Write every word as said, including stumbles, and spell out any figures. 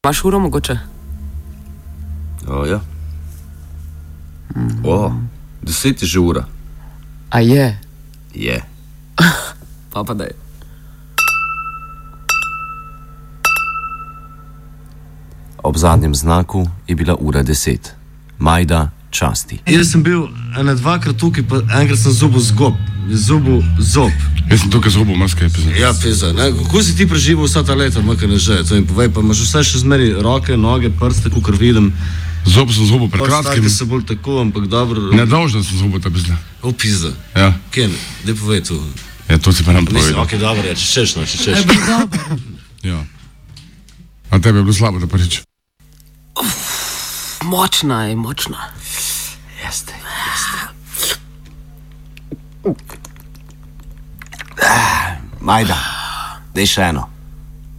Imaš uro mogoče? O, ja. O, deset je že ura. A je? Je. Pa pa daj. Ob zadnjem znaku je bila ura deset. Majda časti. Jaz sem bil ena dvakrat tukaj, pa enkrat sem zubil zgob. Zubil zob. Jaz sem tukaj zubil marsikaj pizza. Ja, pizza. Ne? Kako si ti preživel vsa ta leta, makar ne že? To mi povej, pa imaš vse še zmeri roke, noge, prste, kakor vidim. Zob sem zubil pred kratkim. Pač se bolj tako, ampak dobro. Nedolžno sem zubil ta pizza. O, pizza. Ja. Ken, daj povej tu. Ja, to si pa nam povedal. Mislim, ok, dobro, ja, če češ, no, če češ. Ja. A tebi je bilo slabo, da prvič? Močna je, močna. Jeste, jeste. Majda, daj še eno.